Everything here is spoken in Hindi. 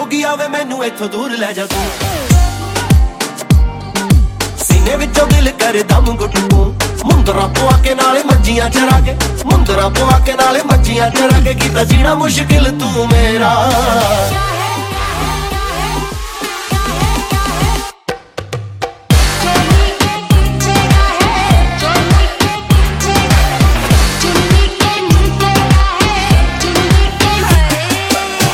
जोगी आवे मैनू इथों दूर लै जा तू। सीने विचों दिल करे दम घुट तू। मुंदरा पवा के नाले मज्जियां चरा के, मुंदरा पवा के नाले मज्जियां चरा के, कीता जीना मुश्किल तू मेरा।